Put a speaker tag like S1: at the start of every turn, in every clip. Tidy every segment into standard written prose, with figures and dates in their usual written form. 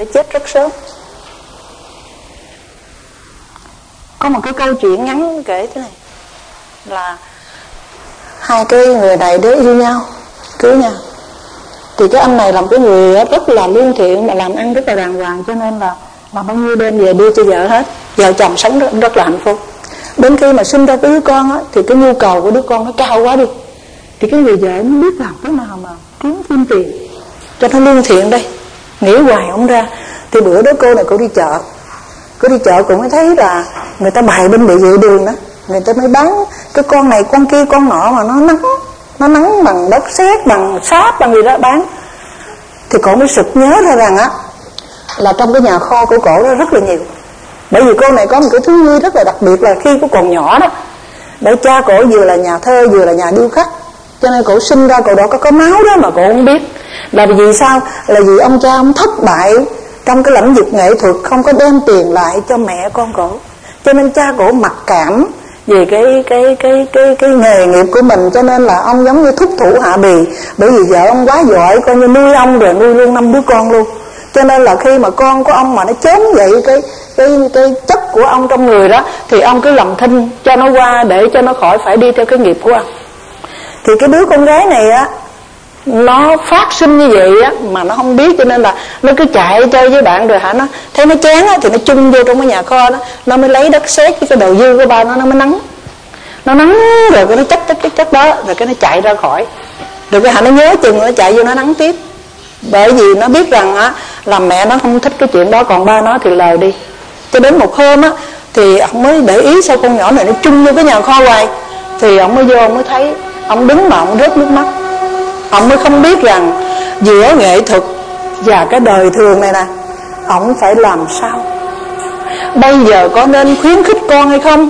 S1: ta chết rất sớm. Có một cái câu chuyện ngắn kể thế này, là hai cái người này đứa yêu nhau, cưới nhau. Thì cái anh này làm cái người rất là lương thiện, mà làm ăn rất là đàng hoàng, cho nên là bao nhiêu đêm về đưa cho vợ hết. Vợ chồng sống rất là hạnh phúc. Đến khi mà sinh ra cái đứa con á, thì cái nhu cầu của đứa con nó cao quá đi, thì cái người vợ nó biết làm thế nào mà kiếm thêm tiền cho nó lương thiện đây, nghĩ hoài không ra. Thì bữa đó cô này cô đi chợ, cô mới thấy là người ta bày bên vệ đường đó, người ta mới bán cái con này con kia con nọ mà nó nắng bằng đất sét, bằng sáp, bằng gì đó bán. Thì cô mới sực nhớ ra rằng á, là trong cái nhà kho của cổ đó rất là nhiều. Bởi vì cô này có một cái thú vui rất là đặc biệt, là khi cô còn nhỏ đó, bởi cha cổ vừa là nhà thơ vừa là nhà điêu khắc, cho nên cổ sinh ra cổ đó có máu đó mà cổ không biết. Là vì sao? Là vì ông cha ông thất bại trong cái lĩnh vực nghệ thuật, không có đem tiền lại cho mẹ con cổ, cho nên cha cổ mặc cảm về cái nghề nghiệp của mình, cho nên là ông giống như thúc thủ hạ bì. Bởi vì vợ ông quá giỏi, coi như nuôi ông rồi nuôi luôn 5 đứa con luôn. Cho nên là khi mà con của ông mà nó chém vậy cái chất của ông trong người đó, thì ông cứ làm thinh cho nó qua, để cho nó khỏi phải đi theo cái nghiệp của ông. Thì cái đứa con gái này á, nó phát sinh như vậy á mà nó không biết, cho nên là nó cứ chạy chơi với bạn, rồi hả, nó thấy nó chán á thì nó chung vô trong cái nhà kho đó, nó mới lấy đất sét với cái đồ dư của ba nó mới nắng rồi cái nó chất đó, rồi cái nó chạy ra khỏi, rồi cái hả nó nhớ chừng nó chạy vô nó nắng tiếp. Bởi vì nó biết rằng á là mẹ nó không thích cái chuyện đó, còn ba nó thì lờ đi. Cho đến một hôm á thì ông mới để ý sao con nhỏ này nó chung vô cái nhà kho hoài. Thì ông mới vô, ông mới thấy, ông đứng mà ông rớt nước mắt. Ông mới không biết rằng giữa nghệ thuật và cái đời thường này nè, ông phải làm sao, bây giờ có nên khuyến khích con hay không.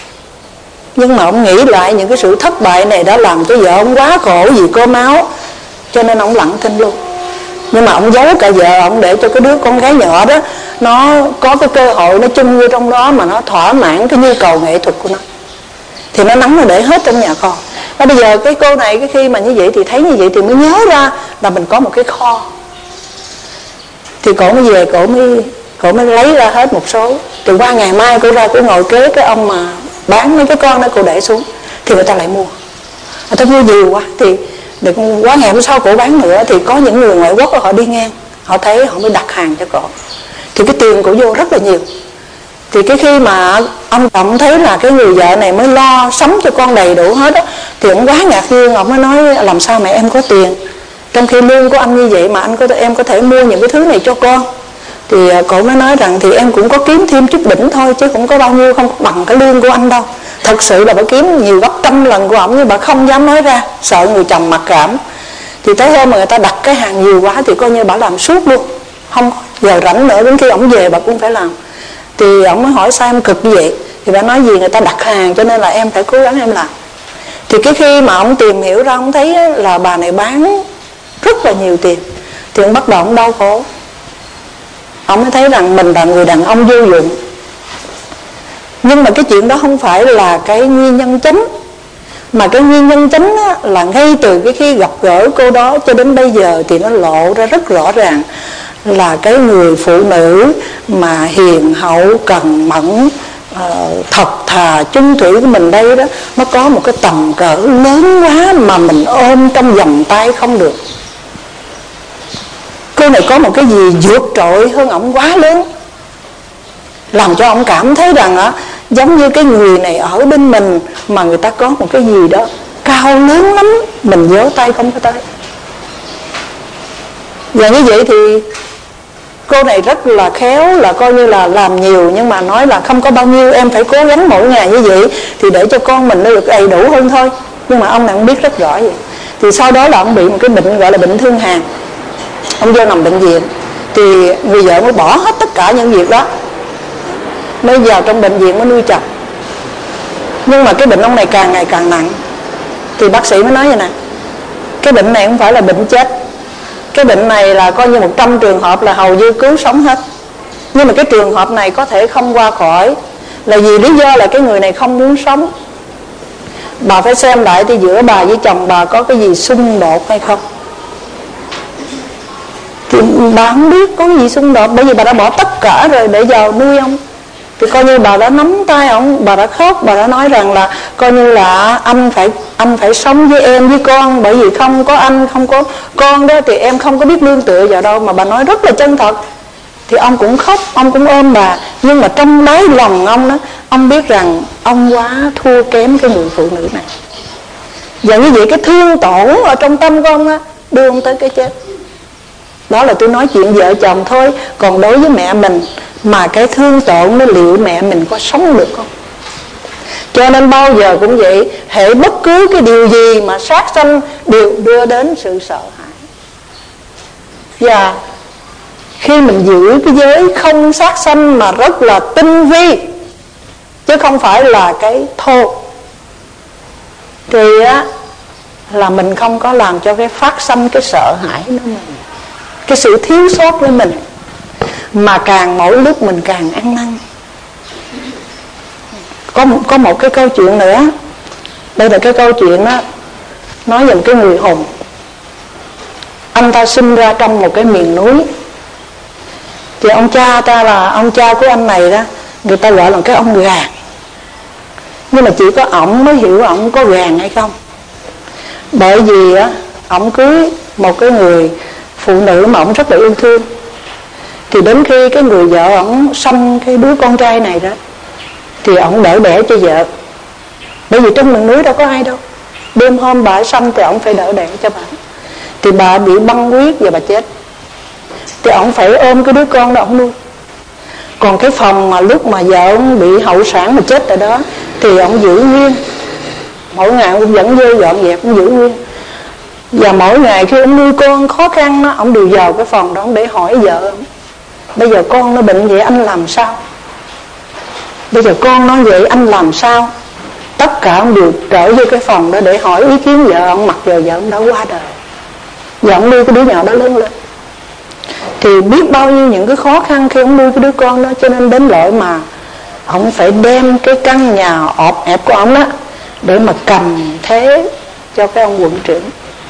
S1: Nhưng mà ông nghĩ lại những cái sự thất bại này đã làm cho vợ ông quá khổ vì có máu, cho nên ông lặng thinh luôn. Nhưng mà ông giấu cả vợ ông, để cho cái đứa con gái nhỏ đó nó có cái cơ hội nó chung vô trong đó, mà nó thỏa mãn cái nhu cầu nghệ thuật của nó. Thì nó nắm nó để hết trong nhà kho. Và bây giờ cái cô này, cái khi mà như vậy thì thấy như vậy thì mới nhớ ra là mình có một cái kho. Thì cổ mới về, cổ mới lấy ra hết một số. Thì qua ngày mai cô ra, cô ngồi kế cái ông mà bán mấy cái con đó, cô để xuống, thì người ta lại mua. Người ta mua nhiều quá, thì được quá ngày hôm sau cổ bán nữa, thì có những người ngoại quốc họ đi ngang, họ thấy họ mới đặt hàng cho cổ. Thì cái tiền cổ vô rất là nhiều. Thì cái khi mà ông chồng thấy là cái người vợ này mới lo sắm cho con đầy đủ hết á, thì ông quá ngạc nhiên. Ông mới nói làm sao mẹ em có tiền, trong khi lương của anh như vậy mà em có thể mua những cái thứ này cho con. Thì cổ mới nói rằng thì em cũng có kiếm thêm chút đỉnh thôi, chứ cũng có bao nhiêu, không bằng cái lương của anh đâu. Thật sự là bà kiếm nhiều gấp 100 lần của ổng, nhưng bà không dám nói ra, sợ người chồng mặc cảm. Thì tới hôm mà người ta đặt cái hàng nhiều quá thì coi như bà làm suốt luôn, không giờ rảnh nữa, đến khi ổng về bà cũng phải làm. Thì ổng mới hỏi sao em cực như vậy. Thì bà nói gì người ta đặt hàng cho nên là em phải cố gắng em làm. Thì cái khi mà ổng tìm hiểu ra, ổng thấy là bà này bán rất là nhiều tiền, thì ổng bắt đầu ổng đau khổ. Ổng mới thấy rằng mình là người đàn ông vô dụng. Nhưng mà cái chuyện đó không phải là cái nguyên nhân chính, mà cái nguyên nhân chính là ngay từ cái khi gặp gỡ cô đó cho đến bây giờ thì nó lộ ra rất rõ ràng là cái người phụ nữ mà hiền hậu, cần mẫn, thật thà, chung thủy của mình đây đó, nó có một cái tầm cỡ lớn quá mà mình ôm trong vòng tay không được. Cô này có một cái gì vượt trội hơn ổng quá lớn, làm cho ổng cảm thấy rằng á, giống như cái người này ở bên mình mà người ta có một cái gì đó cao lớn lắm, mình giơ tay không có tới. Và như vậy thì cô này rất là khéo, là coi như là làm nhiều, nhưng mà nói là không có bao nhiêu, em phải cố gắng mỗi ngày như vậy thì để cho con mình nó được đầy đủ hơn thôi. Nhưng mà ông này ông biết rất rõ vậy. Thì sau đó là ông bị một cái bệnh gọi là bệnh thương hàn. Ông vô nằm bệnh viện, thì người vợ mới bỏ hết tất cả những việc đó, mới vào trong bệnh viện mới nuôi chồng. Nhưng mà cái bệnh ông này càng ngày càng nặng. Thì bác sĩ mới nói vậy nè, cái bệnh này không phải là bệnh chết, cái bệnh này là coi như 100 trường hợp là hầu như cứu sống hết. Nhưng mà cái trường hợp này có thể không qua khỏi, là vì lý do là cái người này không muốn sống. Bà phải xem lại thì giữa bà với chồng bà có cái gì xung đột hay không. Thì bà không biết có gì xung đột, bởi vì bà đã bỏ tất cả rồi để vào nuôi ông. Thì coi như bà đã nắm tay ông, bà đã khóc, bà đã nói rằng là coi như là anh phải sống với em với con, bởi vì không có anh, không có con đó thì em không có biết nương tựa vào đâu. Mà bà nói rất là chân thật. Thì ông cũng khóc, ông cũng ôm bà, nhưng mà trong đáy lòng ông đó, ông biết rằng ông quá thua kém cái người phụ nữ này. Và như vậy cái thương tổn ở trong tâm của ông á, đưa ông tới cái chết. Đó là tôi nói chuyện vợ chồng thôi. Còn đối với mẹ mình mà cái thương tổn nó, liệu mẹ mình có sống được không? Cho nên bao giờ cũng vậy, hễ bất cứ cái điều gì mà sát sanh đều đưa đến sự sợ hãi. Và khi mình giữ cái giới không sát sanh mà rất là tinh vi, chứ không phải là cái thô, thì á là mình không có làm cho cái phát sanh cái sợ hãi nữa mình, cái sự thiếu sót với mình. Mà càng mỗi lúc mình càng ăn năn. Có một cái câu chuyện nữa. Đây là cái câu chuyện đó, nói về một cái người hùng. Anh ta sinh ra trong một cái miền núi. Thì ông cha ta là ông cha của anh này đó, người ta gọi là cái ông gàn. Nhưng mà chỉ có ổng mới hiểu ổng có gàn hay không. Bởi vì á, ổng cưới một cái người phụ nữ mà ổng rất là yêu thương. Thì đến khi cái người vợ ổng sanh cái đứa con trai này đó, thì ổng đỡ đẻ cho vợ. Bởi vì trong miền núi đâu có ai đâu. Đêm hôm bà sanh thì ổng phải đỡ đẻ cho bà. Thì bà bị băng huyết và bà chết. Thì ổng phải ôm cái đứa con đó ổng nuôi. Còn cái phòng mà lúc mà vợ ổng bị hậu sản mà chết ở đó, thì ổng giữ nguyên. Mỗi ngày ổng vẫn vô dọn dẹp, ổng giữ nguyên. Và mỗi ngày khi ổng nuôi con khó khăn đó, ổng đều vào cái phòng đó để hỏi vợ ổng: bây giờ con nó bệnh vậy anh làm sao? Bây giờ con nó vậy anh làm sao? Tất cả ông đều trở vô cái phòng đó để hỏi ý kiến vợ ông, mặc dù vợ ông đã qua đời. Và ông nuôi cái đứa nhỏ đó lớn lên. Thì biết bao nhiêu những cái khó khăn khi ông nuôi cái đứa con đó. Cho nên đến lỗi mà ông phải đem cái căn nhà ọp ẹp của ông đó để mà cầm thế cho cái ông quận trưởng.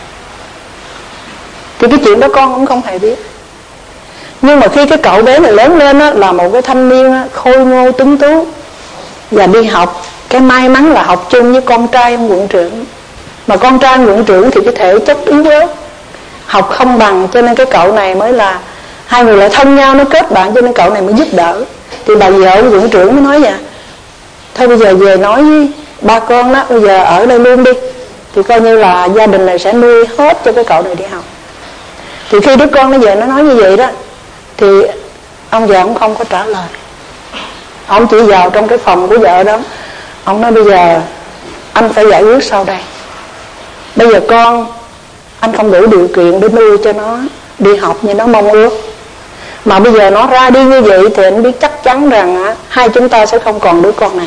S1: Thì cái chuyện đó con cũng không hề biết. Nhưng mà khi cái cậu bé này lớn lên á, là một cái thanh niên á, khôi ngô tuấn tú và đi học. Cái may mắn là học chung với con trai ông quận trưởng. Mà con trai ông quận trưởng thì cái thể chất yếu ớt, học không bằng, cho nên cái cậu này mới là hai người lại thân nhau, nó kết bạn, cho nên cậu này mới giúp đỡ. Thì bà vợ ông quận trưởng mới nói vậy: thôi bây giờ về nói với ba con đó, bây giờ ở đây luôn đi. Thì coi như là gia đình này sẽ nuôi hết cho cái cậu này đi học. Thì khi đứa con nó về nó nói như vậy đó, thì ông già ông không có trả lời. Ông chỉ vào trong cái phòng của vợ đó. Ông nói: bây giờ anh phải giải quyết sau đây. Bây giờ con anh không đủ điều kiện để nuôi cho nó đi học như nó mong ước. Mà bây giờ nó ra đi như vậy thì anh biết chắc chắn rằng hai chúng ta sẽ không còn đứa con này.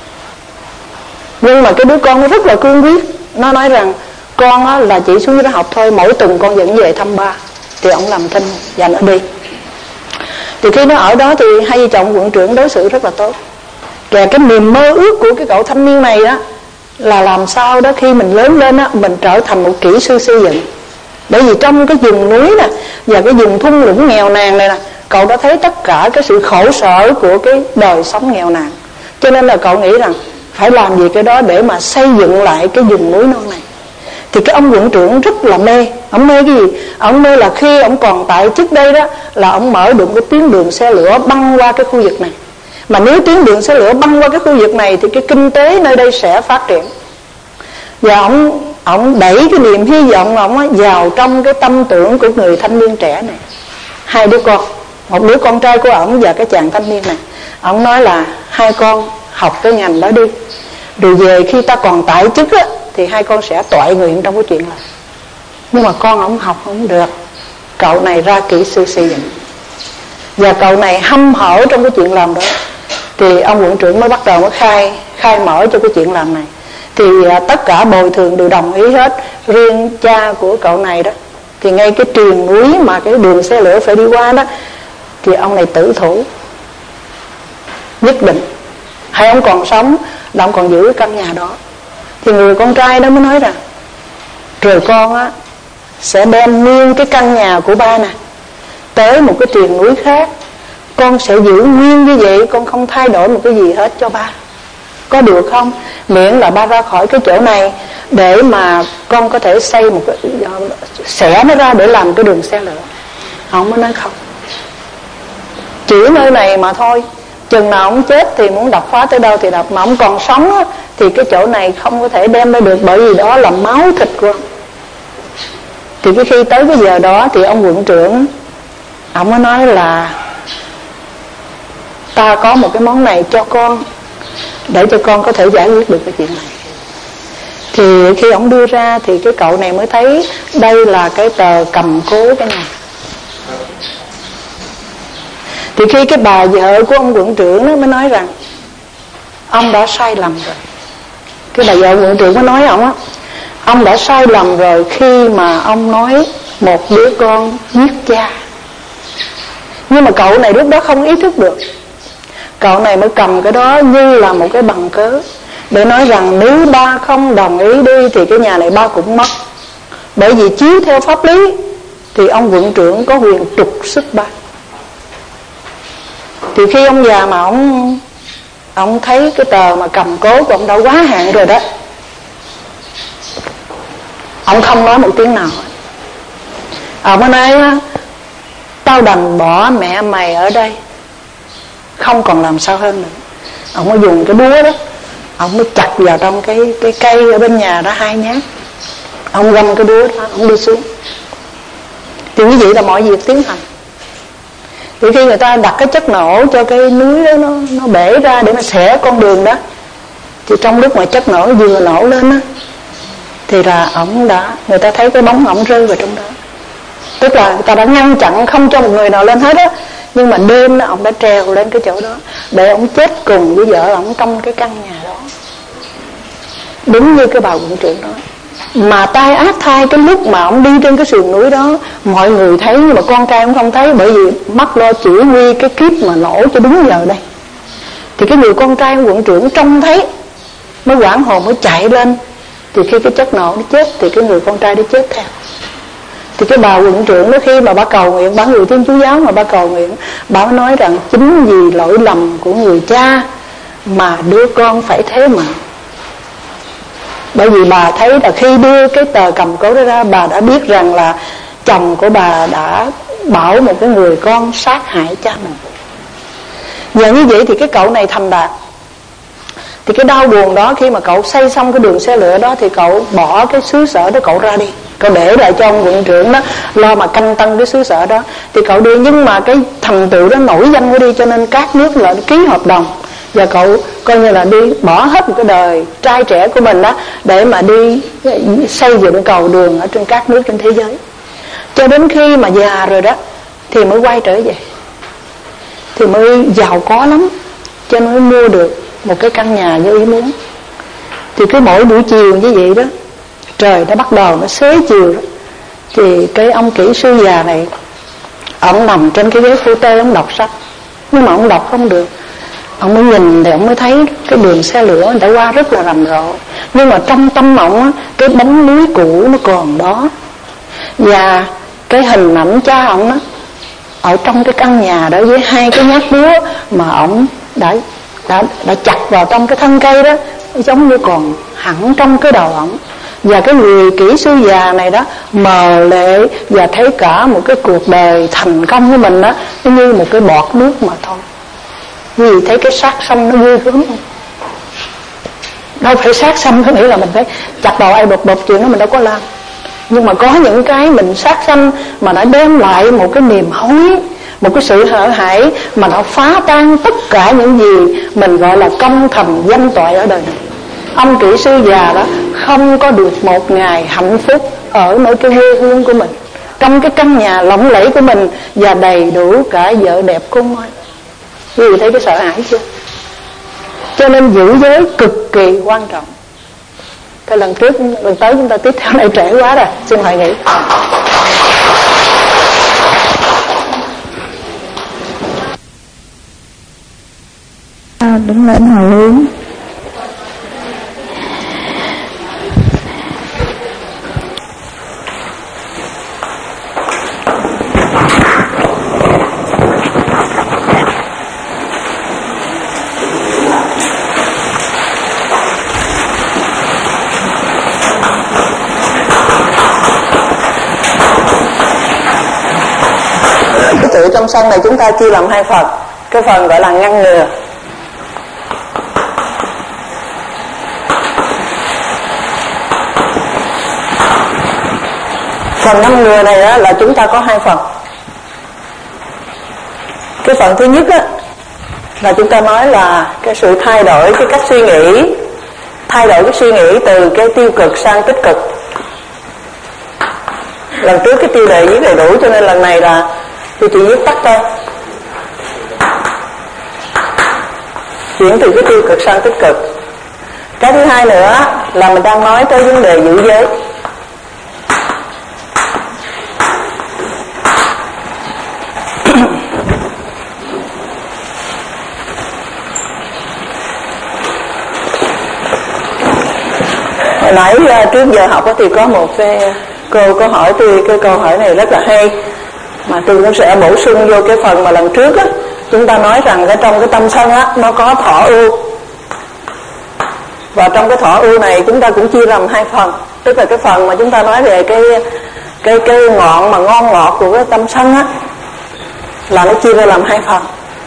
S1: Nhưng mà cái đứa con nó rất là cương quyết. Nó nói rằng con là chỉ xuống đó học thôi, mỗi tuần con vẫn về thăm ba. Thì ông làm thinh và nó đi. Thì khi nó ở đó thì hai vợ chồng quận trưởng đối xử rất là tốt. Và cái niềm mơ ước của cái cậu thanh niên này đó là làm sao đó khi mình lớn lên á, mình trở thành một kỹ sư xây dựng. Bởi vì trong cái vùng núi nè và cái vùng thung lũng nghèo nàn này nè, cậu đã thấy tất cả cái sự khổ sở của cái đời sống nghèo nàn. Cho nên là cậu nghĩ rằng phải làm gì cái đó để mà xây dựng lại cái vùng núi non này. Thì cái ông quận trưởng rất là mê. Ông mê cái gì? Ông mê là khi ông còn tại chức đây đó, là ông mở được cái tuyến đường xe lửa băng qua cái khu vực này. Mà nếu tuyến đường xe lửa băng qua cái khu vực này thì cái kinh tế nơi đây sẽ phát triển. Và ông đẩy cái niềm hy vọng ông vào trong cái tâm tưởng của người thanh niên trẻ này. Hai đứa con, một đứa con trai của ông và cái chàng thanh niên này. Ông nói là hai con học cái ngành đó đi, rồi về khi ta còn tại chức á, thì hai con sẽ toại nguyện trong cái chuyện này. Nhưng mà con ông học không được. Cậu này ra kỹ sư xây dựng. Và cậu này hăm hở trong cái chuyện làm đó. Thì ông quận trưởng mới bắt đầu mới khai mở cho cái chuyện làm này. Thì tất cả bồi thường đều đồng ý hết. Riêng cha của cậu này đó, thì ngay cái triền núi mà cái đường xe lửa phải đi qua đó, thì ông này tử thủ. Nhất định hay ông còn sống là ông còn giữ cái căn nhà đó. Thì người con trai đó mới nói rằng: rồi con á sẽ đem nguyên cái căn nhà của ba nè, tới một cái triền núi khác, con sẽ giữ nguyên như vậy, con không thay đổi một cái gì hết cho ba, có được không? Miễn là ba ra khỏi cái chỗ này để mà con có thể xây một cái, xẻ nó ra để làm cái đường xe lửa. Ông mới nói không, chỉ nơi này mà thôi. Chừng nào ông chết thì muốn đập phá tới đâu thì đập, mà ông còn sống á, thì cái chỗ này không có thể đem ra được, bởi vì đó là máu thịt của ông. Thì cái khi tới cái giờ đó thì ông quận trưởng ông mới nói là ta có một cái món này cho con, để cho con có thể giải quyết được cái chuyện này. Thì khi ông đưa ra thì cái cậu này mới thấy đây là cái tờ cầm cố cái này. Thì khi cái bà vợ của ông quận trưởng đó mới nói rằng ông đã sai lầm rồi. Cái bà vợ quận trưởng mới nói ông á, ông đã sai lầm rồi khi mà ông nói một đứa con giết cha. Nhưng mà cậu này lúc đó không ý thức được. Cậu này mới cầm cái đó như là một cái bằng cớ để nói rằng nếu ba không đồng ý đi thì cái nhà này ba cũng mất. Bởi vì chiếu theo pháp lý thì ông quận trưởng có quyền trục xuất ba. Thì khi ông già mà ông thấy cái tờ mà cầm cố của ông đã quá hạn rồi đó, ông không nói một tiếng nào. Ông mới nói tao đành bỏ mẹ mày ở đây, không còn làm sao hơn nữa. Ông mới dùng cái búa đó, ông mới chặt vào trong cái cây ở bên nhà đó 2 nhát. Ông găm cái búa đó, ông đi xuống. Thì như vậy là mọi việc tiến hành. Thì khi người ta đặt cái chất nổ cho cái núi đó nó bể ra để mà xẻ con đường đó, thì trong lúc mà chất nổ vừa nổ lên á, thì là người ta thấy cái bóng ổng rơi vào trong đó. Tức là người ta đã ngăn chặn không cho một người nào lên hết á, nhưng mà đêm đó ổng đã trèo lên cái chỗ đó để ổng chết cùng với vợ ổng trong cái căn nhà đó. Đúng như cái bà quận trưởng nói. Mà tai ác thay cái lúc mà ổng đi trên cái sườn núi đó, mọi người thấy nhưng mà con trai ổng không thấy, bởi vì mắt lo chỉ huy cái kiếp mà nổ cho đúng giờ đây. Thì cái người con trai quận trưởng trông thấy mới hoảng hồn, mới chạy lên. Thì khi cái chất nổ nó chết thì cái người con trai nó chết theo. Thì cái bà quận trưởng đó khi mà bà cầu nguyện, bà người Thiên Chúa giáo mà bà cầu nguyện, bà nói rằng chính vì lỗi lầm của người cha mà đứa con phải thế mà. Bởi vì bà thấy là khi đưa cái tờ cầm cố đó ra, bà đã biết rằng là chồng của bà đã bảo một cái người con sát hại cha mình. Và như vậy thì cái cậu này thành đạt. Thì cái đau buồn đó, khi mà cậu xây xong cái đường xe lửa đó, thì cậu bỏ cái xứ sở đó cậu ra đi, cậu để lại cho ông quận trưởng đó lo mà canh tân cái xứ sở đó. Thì cậu đi, nhưng mà cái thành tựu đó nổi danh của đi, cho nên các nước là ký hợp đồng. Và cậu coi như là đi bỏ hết một cái đời trai trẻ của mình đó để mà đi xây dựng cầu đường ở trên các nước trên thế giới. Cho đến khi mà già rồi đó thì mới quay trở về, thì mới giàu có lắm, cho nên mới mua được một cái căn nhà như ý muốn. Thì cứ mỗi buổi chiều như vậy đó, trời nó bắt đầu nó xế chiều đó, thì cái ông kỹ sư già này, ông nằm trên cái ghế phu tê, ông đọc sách. Nhưng mà ông đọc không được. Ông mới nhìn thì ông mới thấy cái đường xe lửa người ta qua rất là rầm rộ, nhưng mà trong tâm ông á, cái bóng núi cũ nó còn đó. Và cái hình ảnh cha ông á, ở trong cái căn nhà đó với 2 cái nhát búa mà ông đã chặt vào trong cái thân cây đó, giống như còn hẳn trong cái đầu ổng. Và cái người kỹ sư già này đó mờ lệ và thấy cả một cái cuộc đời thành công của mình đó như một cái bọt nước mà thôi. Vì thấy cái xác sanh nó ghê gớm không? Đâu phải xác sanh có nghĩa là mình phải chặt đầu ai bập chuyện đó mình đâu có làm. Nhưng mà có những cái mình sát sanh mà nó đem lại một cái niềm hối, một cái sự hsợ hãi mà nó phá tan tất cả những gì mình gọi là công thành danh toại ở đời này. Ông kỹ sư già đó không có được một ngày hạnh phúc ở nơi cái quê hương của mình, trong cái căn nhà lộng lẫy của mình và đầy đủ cả vợ đẹp con ngoan. Quý vị thấy cái sợ hãi chưa? Cho nên giữ giới cực kỳ quan trọng. Cái lần tới chúng ta tiếp theo này trễ quá rồi, xin hoài nghỉ.
S2: Đứng lên hồi hướng.
S1: tâm sân này chúng ta chia làm hai phần. Cái phần gọi là ngăn ngừa. Phần ngăn ngừa này đó là chúng ta có hai phần. Cái phần thứ nhất á, là chúng ta nói là cái sự thay đổi cái cách suy nghĩ, thay đổi cái suy nghĩ từ cái tiêu cực sang tích cực. Lần trước cái tiêu đề viết đầy đủ, cho nên lần này là tôi chỉ viết tắt thôi. Chuyển từ cái tiêu cực sang tích cực. Cái thứ hai nữa là mình đang nói tới vấn đề giữ giới. Hồi nãy trước giờ học thì có một cái cô có hỏi tôi cái câu hỏi này rất là hay, mà tôi cũng sẽ bổ sung vô cái phần mà lần trước á, chúng ta nói rằng cái trong cái tâm sân á nó có thọ ưu, và trong cái thọ ưu này chúng ta cũng chia làm hai phần. Tức là cái phần mà chúng ta nói về cái ngọn mà ngon ngọt của cái tâm sân á, là nó chia ra làm hai phần.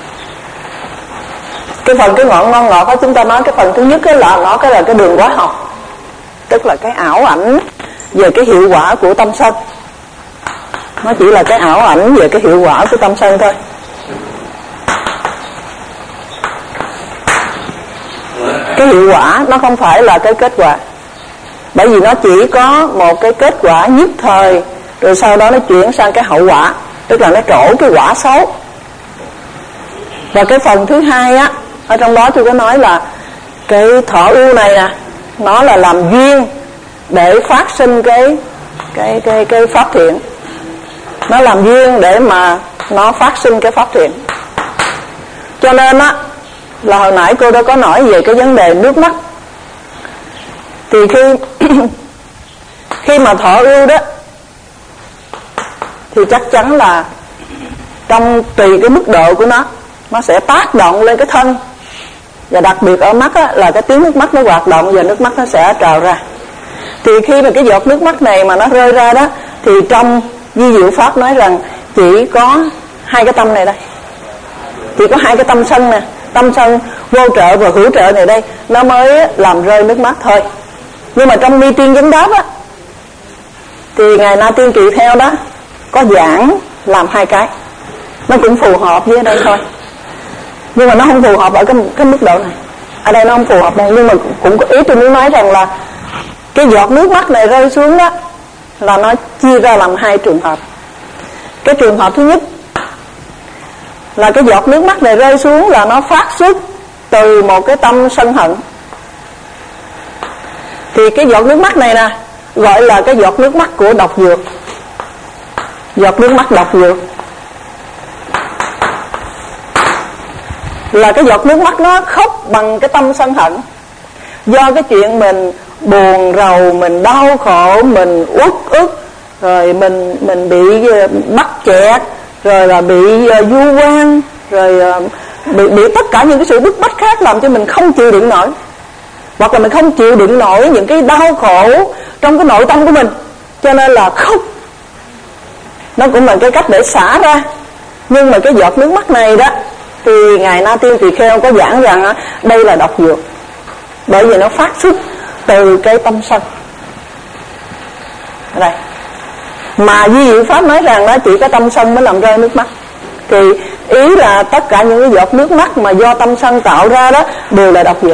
S1: Cái phần cái ngọn ngon ngọt đó chúng ta nói cái phần thứ nhất là nó là cái đường hóa học, tức là cái ảo ảnh về cái hiệu quả của tâm sân. Nó chỉ là cái ảo ảnh về cái hiệu quả của tâm sân thôi. Cái hiệu quả nó không phải là cái kết quả, bởi vì nó chỉ có một cái kết quả nhất thời, rồi sau đó nó chuyển sang cái hậu quả, tức là nó trổ cái quả xấu. Và cái phần thứ hai á, ở trong đó tôi có nói là cái thọ ưu này nè, nó là làm duyên để phát sinh cái pháp thiện. Nó làm duyên để mà nó phát sinh cái pháp thiện. Cho nên á, là hồi nãy cô đã có nói về cái vấn đề nước mắt. Thì khi mà thọ ưu đó, thì chắc chắn là trong tùy cái mức độ của nó sẽ tác động lên cái thân. Và đặc biệt ở mắt á, là cái tiếng nước mắt nó hoạt động và nước mắt nó sẽ trào ra. Thì khi mà cái giọt nước mắt này mà nó rơi ra đó, thì trong Di Diệu Pháp nói rằng chỉ có hai cái tâm này đây, chỉ có hai cái tâm sân nè, tâm sân vô trợ và hữu trợ này đây, nó mới làm rơi nước mắt thôi. Nhưng mà trong Mi Tiên Vấn Đáp á, thì Ngài Na Tiên Tỳ Theo đó có giảng làm hai cái, nó cũng phù hợp với đây thôi, nhưng mà nó không phù hợp ở cái mức độ này. Ở đây nó không phù hợp này, nhưng mà cũng có ý tôi muốn nói rằng là cái giọt nước mắt này rơi xuống đó là nó chia ra làm hai trường hợp. Cái trường hợp thứ nhất là cái giọt nước mắt này rơi xuống là nó phát xuất từ một cái tâm sân hận. Thì cái giọt nước mắt này nè gọi là cái giọt nước mắt của độc dược. Giọt nước mắt độc dược là cái giọt nước mắt nó khóc bằng cái tâm sân hận. Do cái chuyện mình buồn rầu, mình đau khổ, mình uất ức, rồi mình bị mắc kẹt, rồi là bị du quan, rồi bị tất cả những cái sự bức bách khác làm cho mình không chịu đựng nổi, hoặc là mình không chịu đựng nổi những cái đau khổ trong cái nội tâm của mình, cho nên là khóc. Nó cũng là cái cách để xả ra. Nhưng mà cái giọt nước mắt này đó thì Ngài Na Tiên Tỳ Kheo có giảng rằng đây là độc dược, bởi vì nó phát xuất từ cái tâm sân. Ở đây mà Di Diệu Pháp nói rằng nó chỉ có tâm sân mới làm rơi nước mắt. Thì ý là tất cả những cái giọt nước mắt mà do tâm sân tạo ra đó đều là độc dược.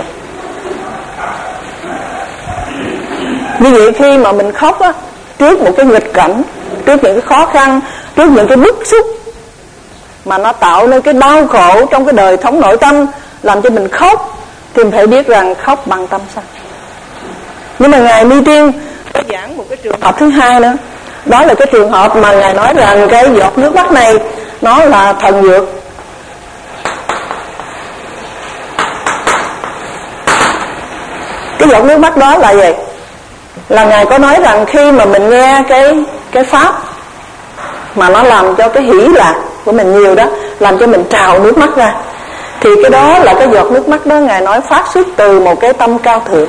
S1: Như vậy khi mà mình khóc á, trước một cái nghịch cảnh, trước những cái khó khăn, trước những cái bức xúc mà nó tạo nên cái đau khổ trong cái đời thống nội tâm, làm cho mình khóc, thì mình phải biết rằng khóc bằng tâm sân. Nhưng mà Ngài Mi Tiên có giảng một cái trường hợp thứ hai nữa. Đó là cái trường hợp mà Ngài nói rằng cái giọt nước mắt này nó là thần dược. Cái giọt nước mắt đó là gì? Là Ngài có nói rằng khi mà mình nghe cái pháp mà nó làm cho cái hỷ lạc của mình nhiều đó, làm cho mình trào nước mắt ra, thì cái đó là cái giọt nước mắt đó Ngài nói phát xuất từ một cái tâm cao thượng.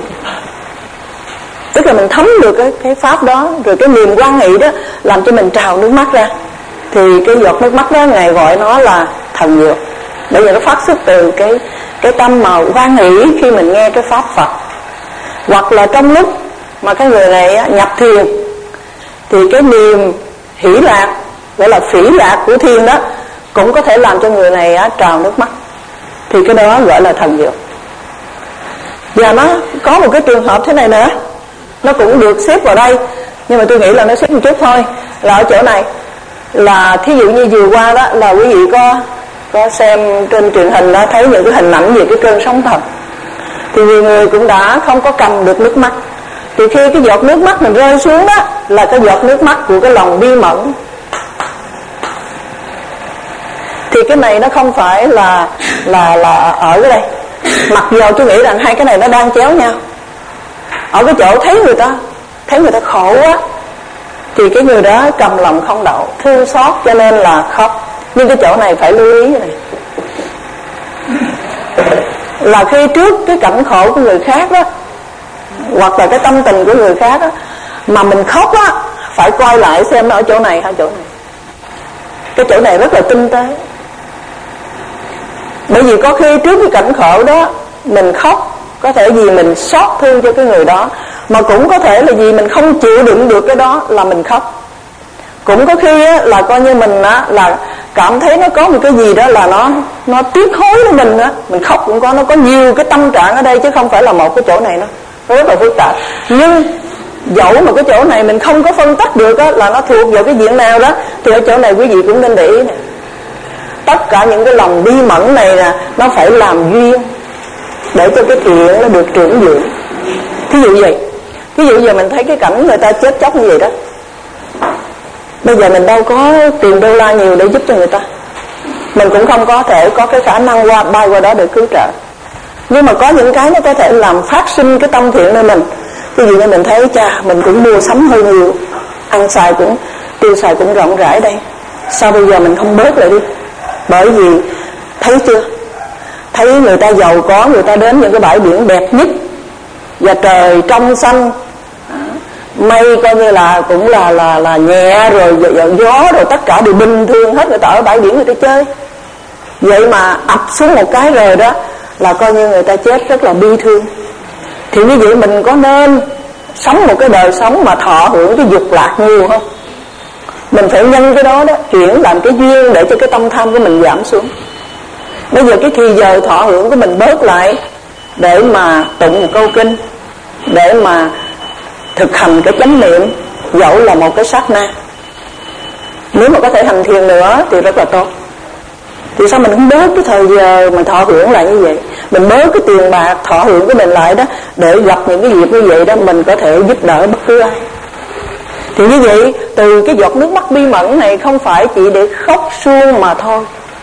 S1: Tức là mình thấm được cái pháp đó, rồi cái niềm quan nghị đó làm cho mình trào nước mắt ra. thì cái giọt nước mắt đó Ngài gọi nó là thần dược. Bởi vì nó phát xuất từ cái tâm mà hoan hỷ khi mình nghe cái pháp Phật. Hoặc là trong lúc mà cái người này nhập thiền thì cái niềm hỷ lạc, gọi là phỉ lạc của thiền đó, cũng có thể làm cho người này trào nước mắt. Thì cái đó gọi là thần dược. Và nó có một cái trường hợp thế này nữa, nó cũng được xếp vào đây, nhưng mà tôi nghĩ là nó xếp một chút thôi. Là ở chỗ này, là thí dụ như vừa qua đó là quý vị có xem trên truyền hình đó, thấy những cái hình ảnh về cái cơn sóng thần. Thì nhiều người cũng đã không có cầm được nước mắt. Thì khi cái giọt nước mắt mình rơi xuống đó là cái giọt nước mắt của cái lòng bi mẫn. Thì cái này nó không phải là ở cái đây. Mặc dù tôi nghĩ rằng hai cái này nó đang chéo nhau. Ở cái chỗ thấy người ta khổ quá thì cái người đó cầm lòng không đậu, thương xót cho nên là khóc. Nhưng cái chỗ này phải lưu ý này, là khi trước cái cảnh khổ của người khác đó, hoặc là cái tâm tình của người khác đó, mà mình khóc á, phải quay lại xem nó ở chỗ này hay chỗ này. Cái chỗ này rất là tinh tế. Bởi vì có khi trước cái cảnh khổ đó mình khóc, có thể vì mình xót thương cho cái người đó, mà cũng có thể là vì mình không chịu đựng được cái đó là mình khóc. Cũng có khi á, là coi như mình á, là cảm thấy nó có một cái gì đó là nó tiếc hối với mình á, mình khóc cũng có. Nó có nhiều cái tâm trạng ở đây chứ không phải là một cái chỗ này, nó rất là phức tạp. Nhưng dẫu mà cái chỗ này mình không có phân tách được á, là nó thuộc vào cái diện nào đó, thì ở chỗ này quý vị cũng nên để ý nè. Tất cả những cái lòng bi mẫn này nè, nó phải làm duyên để cho cái thiện nó được trưởng dưỡng. Thí dụ gì? Ví dụ giờ mình thấy cái cảnh người ta chết chóc như vậy đó, bây giờ mình đâu có tiền đô la nhiều để giúp cho người ta, mình cũng không có thể có cái khả năng bay qua đó để cứu trợ. Nhưng mà có những cái nó có thể làm phát sinh cái tâm thiện nơi mình. Ví dụ như mình thấy mình cũng mua sắm hơi nhiều, ăn xài cũng tiêu xài cũng rộng rãi đây, sao bây giờ mình không bớt lại đi? Bởi vì thấy chưa, thấy người ta giàu có, người ta đến những cái bãi biển đẹp nhất và trời trong xanh, mây coi như là cũng là nhẹ, rồi gió rồi tất cả đều bình thường hết. Người ta ở bãi biển người ta chơi, vậy mà ập xuống một cái rồi đó là coi như người ta chết rất là bi thương. Thì như vậy mình có nên sống một cái đời sống mà thọ hưởng cái dục lạc nhiều không? Mình phải nhân cái đó chuyển làm cái duyên để cho cái tâm tham của mình giảm xuống. Bây giờ cái thì giờ thọ hưởng của mình bớt lại để mà tụng một câu kinh, để mà thực hành cái chánh niệm, dẫu là một cái sát na. Nếu mà có thể hành thiền nữa thì rất là tốt. Thì sao mình không bớt cái thời giờ mà thọ hưởng lại như vậy? Mình bớt cái tiền bạc thọ hưởng của mình lại đó, để gặp những cái dịp như vậy đó mình có thể giúp đỡ bất cứ ai. Thì như vậy từ cái giọt nước mắt bi mẫn này không phải chỉ để khóc suông mà thôi.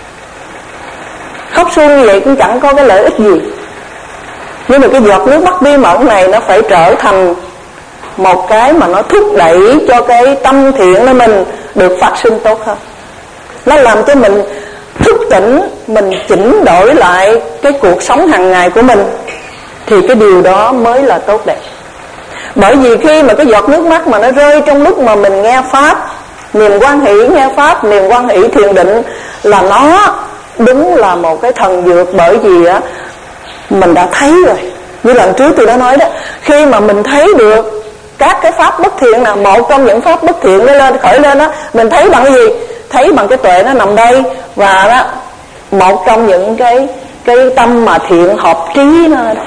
S1: Khóc suông như vậy cũng chẳng có cái lợi ích gì. Nhưng mà cái giọt nước mắt bi mẫn này nó phải trở thành một cái mà nó thúc đẩy cho cái tâm thiện của mình được phát sinh tốt hơn. Nó làm cho mình thức tỉnh, mình chỉnh đổi lại cái cuộc sống hàng ngày của mình. Thì cái điều đó mới là tốt đẹp. Bởi vì khi mà cái giọt nước mắt mà nó rơi trong lúc mà mình nghe Pháp, niềm hoan hỷ nghe Pháp, niềm hoan hỷ thiền định, là nó đúng là một cái thần dược. Bởi vì á, mình đã thấy rồi. Như lần trước tôi đã nói đó, khi mà mình thấy được các cái pháp bất thiện nào, một trong những pháp bất thiện nó khởi lên đó, mình thấy bằng cái gì? Thấy bằng cái tuệ nó nằm đây. Và đó, một trong những cái tâm mà thiện hợp trí nó đây.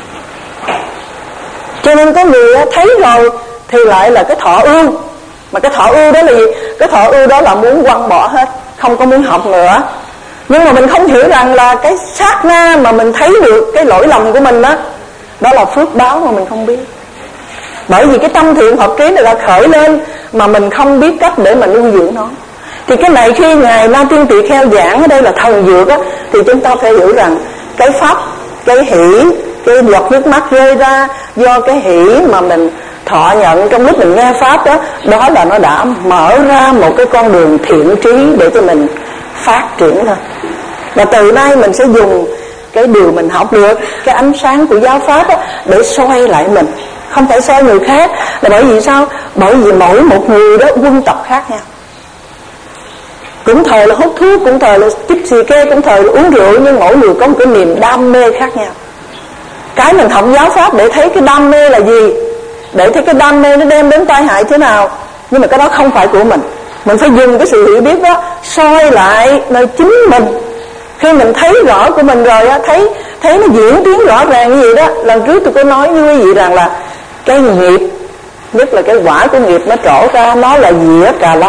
S1: Cho nên có người thấy rồi thì lại là cái thọ ưu. Mà cái thọ ưu đó là gì? Cái thọ ưu đó là muốn quăng bỏ hết, không có muốn học nữa. Nhưng mà mình không hiểu rằng là cái sát na mà mình thấy được cái lỗi lầm của mình đó, đó là phước báo mà mình không biết. Bởi vì cái tâm thiện hợp trí này là khởi lên mà mình không biết cách để mà nuôi dưỡng nó. Thì cái này khi Ngài La Tiên Tỳ Kheo giảng ở đây là thần dược á, thì chúng ta phải hiểu rằng cái pháp, cái hỷ, cái giọt nước mắt rơi ra do cái hỷ mà mình thọ nhận trong lúc mình nghe pháp đó, đó là nó đã mở ra một cái con đường thiện trí để cho mình phát triển lên. Và từ nay mình sẽ dùng cái điều mình học được, cái ánh sáng của giáo pháp đó, để soi lại mình, không phải soi người khác. Là bởi vì sao? Bởi vì mỗi một người đó quân tập khác nhau. cũng thời là hút thuốc, cũng thời là chích xì ke, cũng thời là uống rượu, nhưng mỗi người có một cái niềm đam mê khác nhau. Cái mình học giáo pháp để thấy cái đam mê là gì, để thấy cái đam mê nó đem đến tai hại thế nào. Nhưng mà cái đó không phải của mình. Mình phải dùng cái sự hiểu biết đó soi lại nơi chính mình. Khi mình thấy rõ của mình rồi á, thấy nó diễn tiến rõ ràng như vậy đó. Lần trước tôi có nói với quý vị rằng là cái nghiệp, nhất là cái quả của nghiệp nó trổ ra, nó là dĩa cà lâm.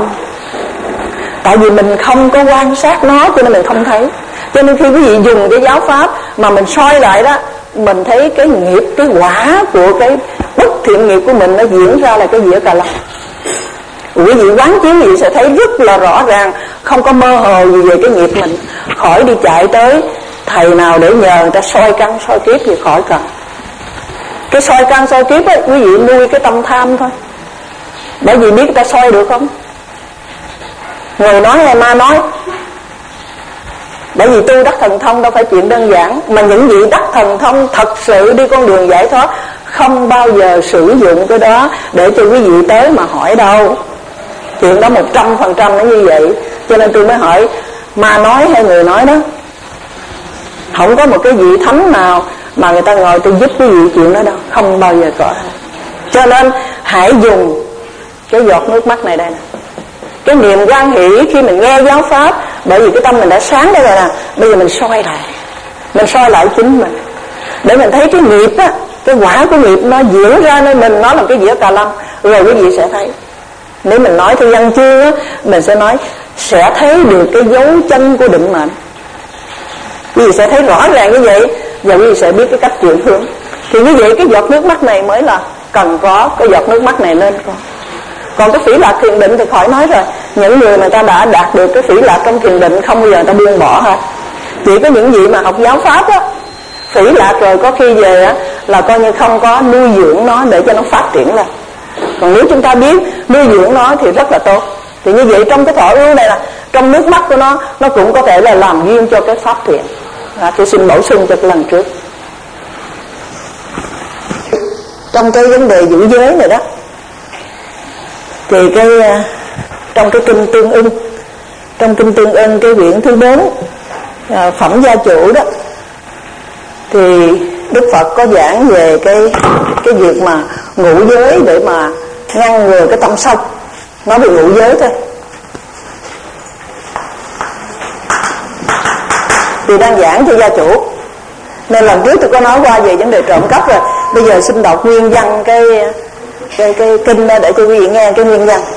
S1: Tại vì mình không có quan sát nó cho nên mình không thấy. Cho nên khi quý vị dùng cái giáo pháp mà mình soi lại đó, mình thấy cái nghiệp, cái quả của cái bất thiện nghiệp của mình nó diễn ra là cái dĩa cà lâm. Quý vị quán chiếu quý vị sẽ thấy rất là rõ ràng, không có mơ hồ gì về cái nghiệp mình. Khỏi đi chạy tới thầy nào để nhờ người ta soi căn soi kiếp thì khỏi cần. Cái soi căn soi kiếp ấy, quý vị nuôi cái tâm tham thôi. Bởi vì biết người ta soi được không? Người nói hay ma nói? Bởi vì tu đắc thần thông đâu phải chuyện đơn giản. Mà những vị đắc thần thông thật sự đi con đường giải thoát không bao giờ sử dụng cái đó để cho quý vị tới mà hỏi đâu. Chuyện đó 100% nó như vậy. Cho nên tôi mới hỏi ma nói hay người nói đó. Không có một cái vị thánh nào mà người ta ngồi tôi giúp quý vị chuyện đó đâu. Không bao giờ có. Cho nên hãy dùng cái giọt nước mắt này đây nè, cái niềm hoan hỷ khi mình nghe giáo pháp. Bởi vì cái tâm mình đã sáng đây rồi nè. Bây giờ mình soi lại, mình soi lại chính mình để mình thấy cái nghiệp á, cái quả của nghiệp nó diễn ra nơi mình, nó là cái dĩa cà lâm. Rồi quý vị sẽ thấy. Nếu mình nói theo văn chương á, mình sẽ nói sẽ thấy được cái dấu chân của định mệnh. Quý vị sẽ thấy rõ ràng như vậy. Và quý vị sẽ biết cái cách chuyển hướng. Thì như vậy cái giọt nước mắt này mới là cần có. Cái giọt nước mắt này nên có. Còn cái phỉ lạc thiền định thì khỏi nói rồi. Những người mà ta đã đạt được cái phỉ lạc trong thiền định không bao giờ ta buông bỏ hết. Chỉ có những vị mà học giáo pháp á, phỉ lạc rồi có khi về á là coi như không có nuôi dưỡng nó để cho nó phát triển lên. Còn nếu chúng ta biết nuôi dưỡng nó thì rất là tốt. Thì như vậy trong cái thọ ưu này là trong nước mắt của nó cũng có thể là làm duyên cho cái pháp thiện. Tôi xin bổ sung cho cái lần trước. Trong cái vấn đề giữ giới này đó, thì trong cái kinh Tương Ưng, trong kinh Tương Ưng cái quyển thứ 4 phẩm gia chủ đó, thì Đức Phật có giảng về cái việc mà ngũ giới để mà ngăn ngừa cái tâm sân. Nói về ngũ giới thôi. Thì đang giảng cho gia chủ, nên lần trước tôi có nói qua về vấn đề trộm cắp rồi. Bây giờ xin đọc nguyên văn cái kinh để cho quý vị nghe cái nguyên văn.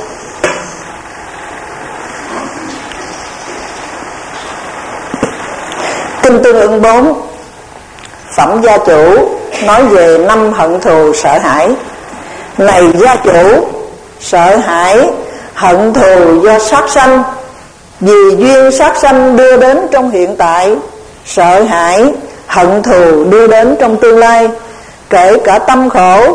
S1: Kinh Tương Ưng 4 phẩm gia chủ nói về 5 hận thù sợ hãi. Này gia chủ, sợ hãi hận thù do sát sanh, vì duyên sát sanh đưa đến trong hiện tại. Sợ hãi hận thù đưa đến trong tương lai. Kể cả tâm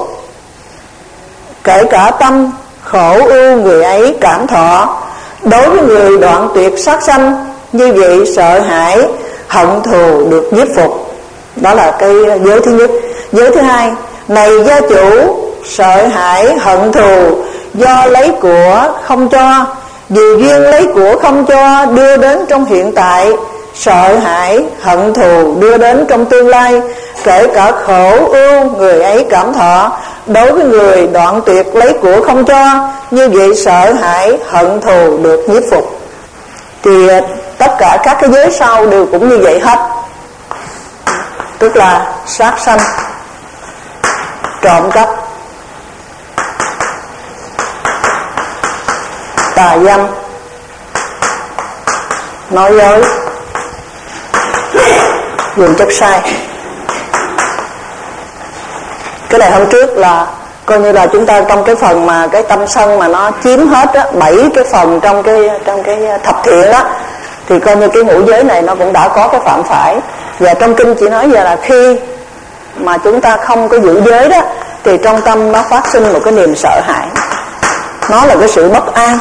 S1: khổ ưu người ấy cảm thọ. Đối với người đoạn tuyệt sát sanh, như vậy sợ hãi hận thù được nhiếp phục. Đó là cái giới thứ nhất. Giới thứ hai, này gia chủ, sợ hãi hận thù do lấy của không cho, vì duyên lấy của không cho đưa đến trong hiện tại. Sợ hãi hận thù đưa đến trong tương lai. Kể cả khổ ưu người ấy cảm thọ. Đối với người đoạn tuyệt lấy của không cho, như vậy sợ hãi hận thù được nhiếp phục. Thì tất cả các cái giới sau đều cũng như vậy hết. Tức là sát sanh, trộm cắp, tà dâm, nói dối, dùng chất sai. Cái này hôm trước là coi như là chúng ta trong cái phần mà cái tâm sân mà nó chiếm hết á, 7 cái phần trong cái thập thiện đó, thì coi như cái ngũ giới này nó cũng đã có cái phạm phải. Và trong kinh chỉ nói giờ là khi mà chúng ta không có giữ giới đó, thì trong tâm nó phát sinh một cái niềm sợ hãi. Nó là cái sự bất an,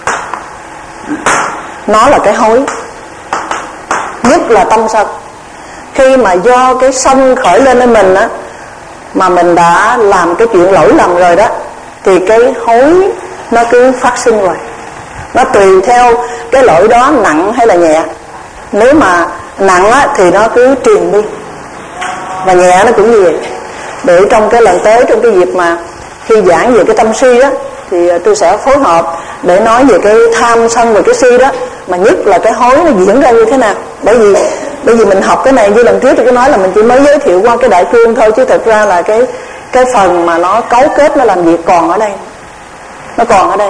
S1: nó là cái hối, nhất là tâm sân. Khi mà do cái sân khởi lên ở mình á, mà mình đã làm cái chuyện lỗi lầm rồi đó, thì cái hối nó cứ phát sinh rồi. Nó tùy theo cái lỗi đó nặng hay là nhẹ. Nếu mà nặng á, thì nó cứ truyền đi, và nhẹ nó cũng như vậy. Để trong cái lần tới, trong cái dịp mà khi giảng về cái tâm si đó, thì tôi sẽ phối hợp để nói về cái tham sân và cái si đó, mà nhất là cái hối nó diễn ra như thế nào. Bởi vì mình học cái này như lần trước tôi có nói là mình chỉ mới giới thiệu qua cái đại cương thôi, chứ thật ra là cái phần mà nó cấu kết, nó làm việc còn ở đây, nó còn ở đây.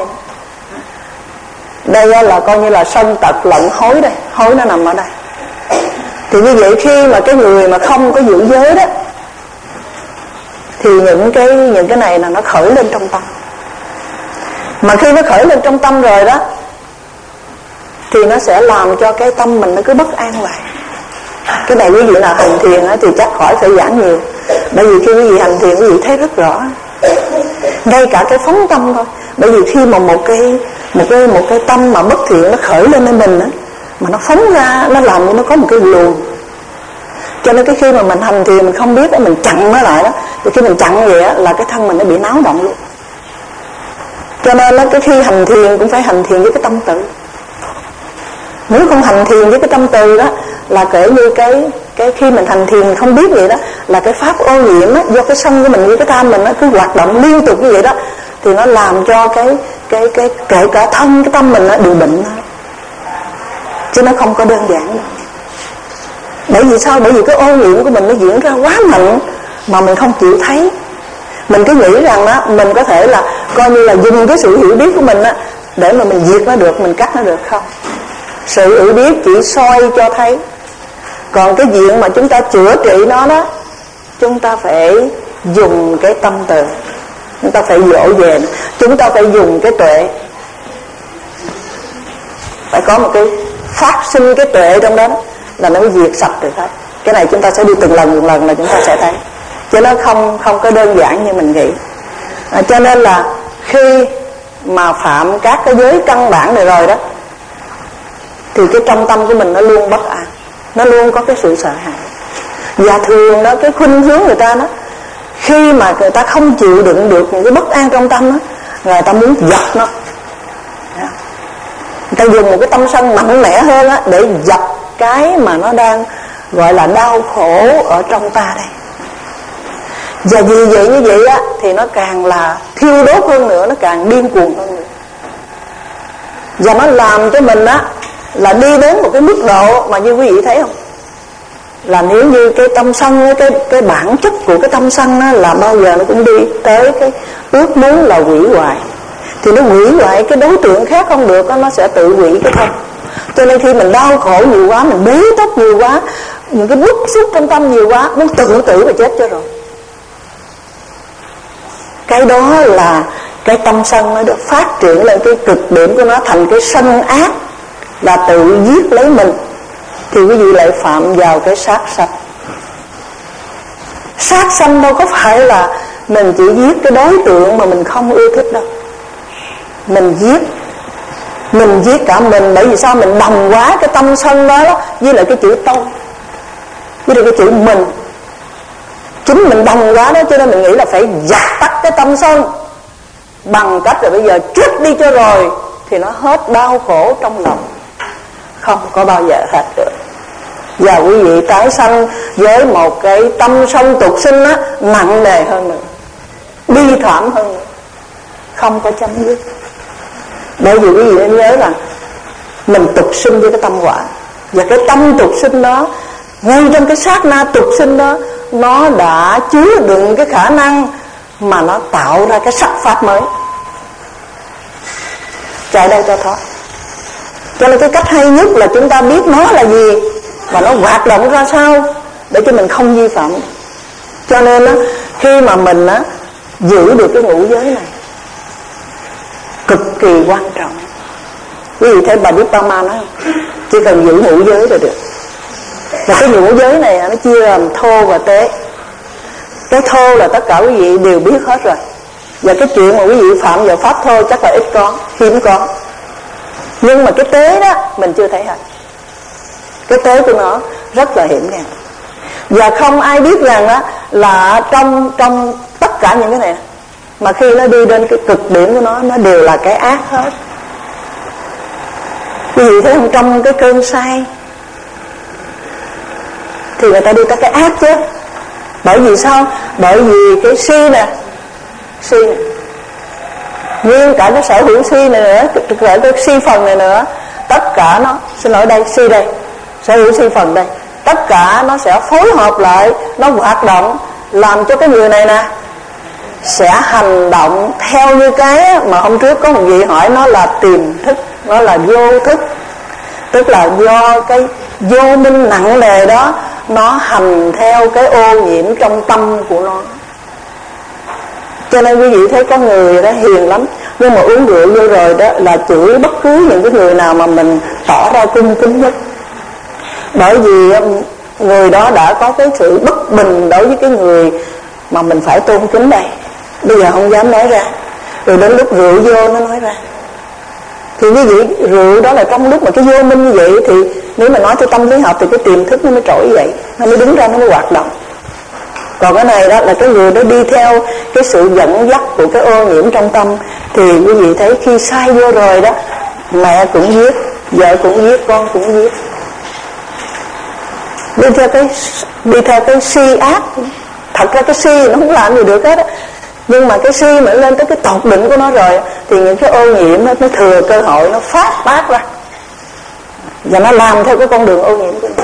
S1: Đây là coi như là sân tật lẫn hối đây, hối nó nằm ở đây. Thì như vậy khi mà cái người mà không có giữ giới đó, thì những cái này là nó khởi lên trong tâm. Mà khi nó khởi lên trong tâm rồi đó, thì nó sẽ làm cho cái tâm mình nó cứ bất an hoài. Cái này quý vị nào hành thiền thì chắc khỏi phải giảng nhiều. Bởi vì khi quý vị hành thiền, quý vị thấy rất rõ, ngay cả cái phóng tâm thôi. Bởi vì khi mà một cái tâm mà bất thiện nó khởi lên nơi mình á, mà nó phóng ra, nó làm cho nó có một cái luồng. Cho nên cái khi mà mình hành thiền mình không biết đó, mình chặn nó lại đó, thì khi mình chặn vậy á, là cái thân mình nó bị náo động luôn. Cho nên đó, cái khi hành thiền cũng phải hành thiền với cái tâm tự. Nếu không hành thiền với cái tâm từ đó, là kể như cái khi mình hành thiền không biết vậy đó, là cái pháp ô nhiễm á, do cái sân của mình với cái tham mình nó cứ hoạt động liên tục như vậy đó, thì nó làm cho cái kể cả thân cái tâm mình nó đều bệnh thôi, chứ nó không có đơn giản đâu. Bởi vì sao? Bởi vì cái ô nhiễm của mình nó diễn ra quá mạnh mà mình không chịu thấy. Mình cứ nghĩ rằng đó, mình có thể là coi như là dùng cái sự hiểu biết của mình á, để mà mình diệt nó được, mình cắt nó được. Không, sự hiểu biết chỉ soi cho thấy. Còn cái chuyện mà chúng ta chữa trị nó đó, chúng ta phải dùng cái tâm từ, chúng ta phải dỗ về, chúng ta phải dùng cái tuệ, phải có một cái phát sinh cái tuệ trong đó, là nó mới diệt sạch được hết. Cái này chúng ta sẽ đi từng lần là chúng ta sẽ thấy, chứ nó không có đơn giản như mình nghĩ. Cho nên là khi mà phạm các cái giới căn bản này rồi đó, thì cái trong tâm của mình nó luôn bất an, nó luôn có cái sự sợ hãi. Và thường đó, cái khuynh hướng người ta đó, khi mà người ta không chịu đựng được những cái bất an trong tâm đó, người ta muốn dập nó. Người ta dùng một cái tâm sân mạnh mẽ hơn á, để dập cái mà nó đang gọi là đau khổ ở trong ta đây. Và vì vậy như vậy á, thì nó càng là thiêu đốt hơn nữa, nó càng điên cuồng hơn nữa. Và nó làm cho mình á, là đi đến một cái mức độ mà như quý vị thấy không, là nếu như cái tâm sân, cái bản chất của cái tâm sân á, là bao giờ nó cũng đi tới cái ước muốn là hủy hoại. Thì nó hủy hoại cái đối tượng khác không được đó, nó sẽ tự hủy cái thân. Cho nên khi mình đau khổ nhiều quá, mình bế tắc nhiều quá, những cái bức xúc trong tâm nhiều quá, nó tự tử và chết cho rồi. Cái đó là cái tâm sân nó được phát triển lên cái cực điểm của nó, thành cái sân ác, là tự giết lấy mình. Thì quý vị lại phạm vào cái sát sanh. Sát sanh đâu có phải là mình chỉ giết cái đối tượng mà mình không ưa thích đâu. Mình giết cả mình. Bởi vì sao? Mình đồng quá cái tâm sân đó với lại cái chữ tôi, với lại cái chữ mình. Chính mình đồng quá đó, cho nên mình nghĩ là phải dập tắt cái tâm sân bằng cách là bây giờ chết đi cho rồi, thì nó hết đau khổ trong lòng. Không có bao giờ hết được. Và quý vị tái sanh với một cái tâm sân tục sinh á, nặng nề hơn nữa, bi thảm hơn nữa, không có chấm dứt. Bởi vì quý vị nên nhớ là mình tục sinh với cái tâm quả, và cái tâm tục sinh đó, ngay trong cái sát na tục sinh đó, nó đã chứa đựng cái khả năng mà nó tạo ra cái sắc pháp mới. Chạy đây cho thoát. Cho nên cái cách hay nhất là chúng ta biết nó là gì và nó hoạt động ra sao, để cho mình không vi phạm. Cho nên á, khi mà mình á, giữ được cái ngũ giới này cực kỳ quan trọng. Quý vị thấy bà Biết Ba Ma nói không? Chỉ cần giữ ngũ giới là được. Và cái ngũ giới này nó chia làm thô và tế. Cái thô là tất cả quý vị đều biết hết rồi. Và cái chuyện mà quý vị phạm vào pháp thô chắc là ít có, hiếm có. Nhưng mà cái tế đó mình chưa thấy hết. Cái tế của nó rất là hiểm nghèo. Và không ai biết rằng đó, là trong tất cả những cái này, mà khi nó đi đến cái cực điểm của nó đều là cái ác hết. Quý vị thấy không, trong cái cơn say thì người ta đi tới cái ác chứ. Bởi vì sao? Bởi vì cái si nè, si nè, nguyên cả cái sở hữu si này nữa, cái si phần này nữa, tất cả nó, xin lỗi đây, si đây, sở hữu si phần đây, tất cả nó sẽ phối hợp lại, nó hoạt động làm cho cái người này nè sẽ hành động theo như cái mà hôm trước có một vị hỏi, nó là tiềm thức, nó là vô thức, tức là do cái vô minh nặng nề đó, nó hành theo cái ô nhiễm trong tâm của nó. Cho nên quý vị thấy có người đó hiền lắm, nhưng mà uống rượu vô rồi đó là chửi bất cứ những cái người nào mà mình tỏ ra cung kính nhất. Bởi vì người đó đã có cái sự bất bình đối với cái người mà mình phải tôn kính đây. Bây giờ không dám nói ra, rồi đến lúc rượu vô nó nói ra. Thì quý vị, rượu đó là trong lúc mà cái vô minh như vậy, thì nếu mà nói theo tâm lý học thì cái tiềm thức nó mới trỗi dậy, nó mới đứng ra, nó mới hoạt động. Còn cái này đó là cái người đó đi theo cái sự dẫn dắt của cái ô nhiễm trong tâm. Thì quý vị thấy khi sai vô rồi đó, mẹ cũng giết, vợ cũng giết, con cũng giết, đi theo cái si ác. Thật ra cái si nó không làm gì được hết á, nhưng mà cái si mà lên tới cái tột đỉnh của nó rồi thì những cái ô nhiễm nó thừa cơ hội, nó phát tác ra và nó làm theo cái con đường ô nhiễm của nó.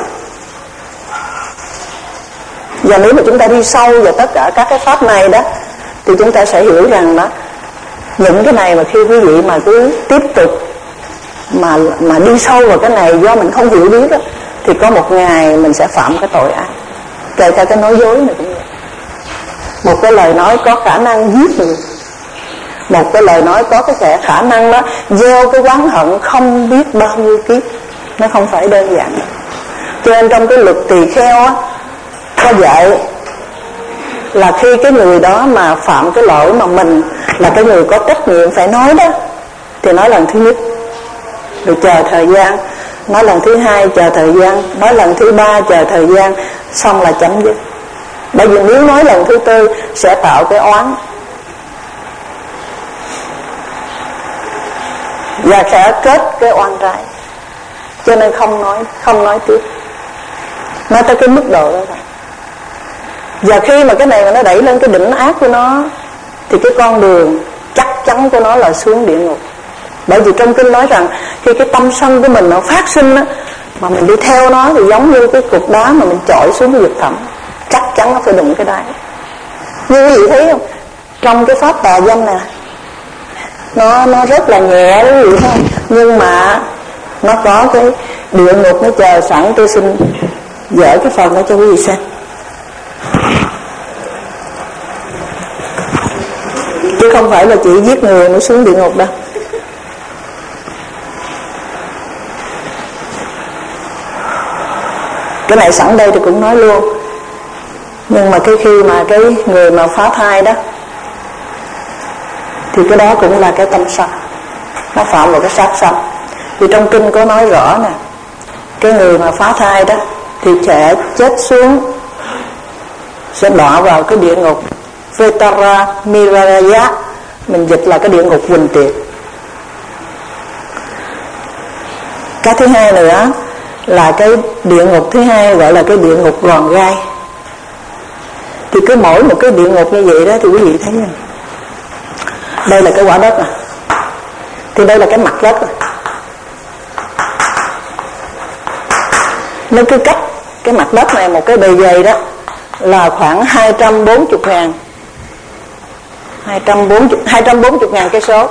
S1: Và nếu mà chúng ta đi sâu vào tất cả các cái pháp này đó, thì chúng ta sẽ hiểu rằng đó, những cái này mà khi quý vị mà cứ tiếp tục mà đi sâu vào cái này do mình không hiểu biết đó, thì có một ngày mình sẽ phạm cái tội ác. Kể cả cái nói dối này cũng vậy. Một cái lời nói có khả năng giết người, một cái lời nói có cái khả năng đó gieo cái oán hận không biết bao nhiêu kiếp. Nó không phải đơn giản. Cho nên trong cái luật tỳ kheo á, có dạy là khi cái người đó mà phạm cái lỗi mà mình là cái người có trách nhiệm phải nói đó, thì nói lần thứ nhất, rồi chờ thời gian, nói lần thứ hai chờ thời gian, nói lần thứ ba chờ thời gian, xong là chấm dứt. Bởi vì nếu nói lần thứ tư sẽ tạo cái oán và sẽ kết cái oan trái. Cho nên không nói tiếp, nói tới cái mức độ đó thôi. Và khi mà cái này mà nó đẩy lên cái đỉnh ác của nó, thì cái con đường chắc chắn của nó là xuống địa ngục. Bởi vì trong kinh nói rằng khi cái tâm sân của mình nó phát sinh á, mà mình đi theo nó thì giống như cái cục đá mà mình chọi xuống cái vực thẳm, chắc chắn nó phải đụng cái đáy. Như quý vị thấy không, trong cái pháp tà dâm này nó rất là nhẹ đó quý vị thấy không? Nhưng mà nó có cái địa ngục nó chờ sẵn. Tôi xin dỡ cái phần đó cho quý vị xem. Chứ không phải là chỉ giết người mới xuống địa ngục đâu. Cái này sẵn đây thì cũng nói luôn. Nhưng mà cái khi mà cái người mà phá thai đó, thì cái đó cũng là cái tâm sân, nó phạm vào cái sát sân. Vì trong kinh có nói rõ nè, cái người mà phá thai đó thì sẽ chết xuống, sẽ đọa vào cái địa ngục Vetara Miraya, mình dịch là cái địa ngục huỳnh tiệt. Cái thứ hai nữa là cái địa ngục thứ hai gọi là cái địa ngục gòn gai. Thì cứ mỗi một cái địa ngục như vậy đó thì quý vị thấy không? Đây là cái quả đất nè, thì đây là cái mặt đất nè. Nó cứ cách cái mặt đất này một cái bề dày đó là khoảng 240.000 cây số.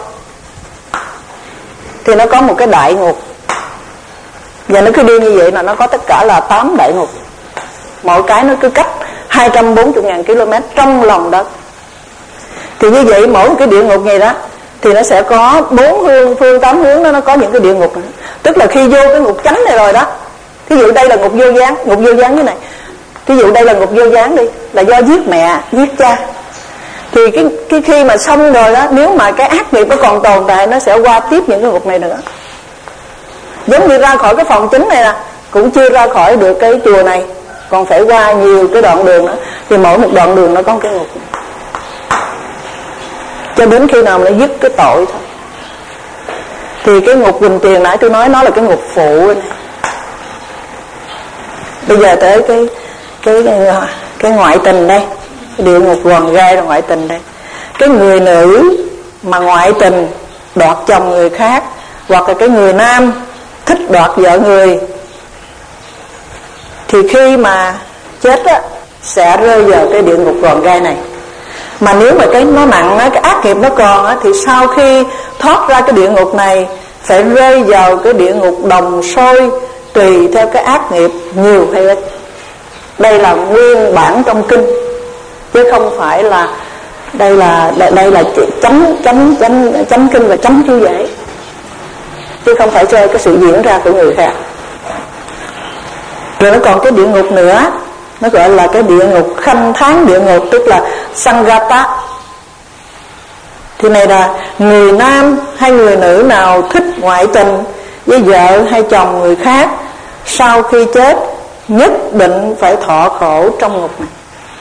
S1: Thì nó có một cái đại ngục, và nó cứ đi như vậy mà nó có tất cả là 8 đại ngục. Mỗi cái nó cứ cách 240.000 km trong lòng đất. Thì như vậy mỗi một cái địa ngục này đó thì nó sẽ có 4 phương 8 hướng đó, nó có những cái địa ngục. Tức là khi vô cái ngục chánh này rồi đó, thí dụ đây là ngục vô gián như này, thí dụ đây là ngục vô gián đi, là do giết mẹ, giết cha. Thì cái khi mà xong rồi đó, nếu mà cái ác nghiệp nó còn tồn tại, nó sẽ qua tiếp những cái ngục này nữa. Giống như ra khỏi cái phòng chính này nè, cũng chưa ra khỏi được cái chùa này, còn phải qua nhiều cái đoạn đường nữa. Thì mỗi một đoạn đường nó có một cái ngục, cho đến khi nào nó dứt cái tội thôi. Thì cái ngục Quỳnh Tiền nãy tôi nói nó là cái ngục phụ này. Bây giờ tới cái ngoại tình đây, cái địa ngục Gòn Gai là ngoại tình đây. Cái người nữ mà ngoại tình đoạt chồng người khác, hoặc là cái người nam thích đoạt vợ người, thì khi mà chết á sẽ rơi vào cái địa ngục Gòn Gai này. Mà nếu mà cái nó nặng á, cái ác nghiệp nó còn á, thì sau khi thoát ra cái địa ngục này phải rơi vào cái địa ngục Đồng Sôi, tùy theo cái ác nghiệp nhiều hay ít. Đây là nguyên bản trong kinh, chứ không phải là đây là chấm kinh và chấm chú giải, chứ không phải chơi cái sự diễn ra của người khác. Rồi nó còn cái địa ngục nữa, nó gọi là cái địa ngục Khanh Tháng địa ngục, tức là Sangata. Thì này là người nam hay người nữ nào thích ngoại tình với vợ hay chồng người khác, sau khi chết nhất định phải thọ khổ trong ngục này.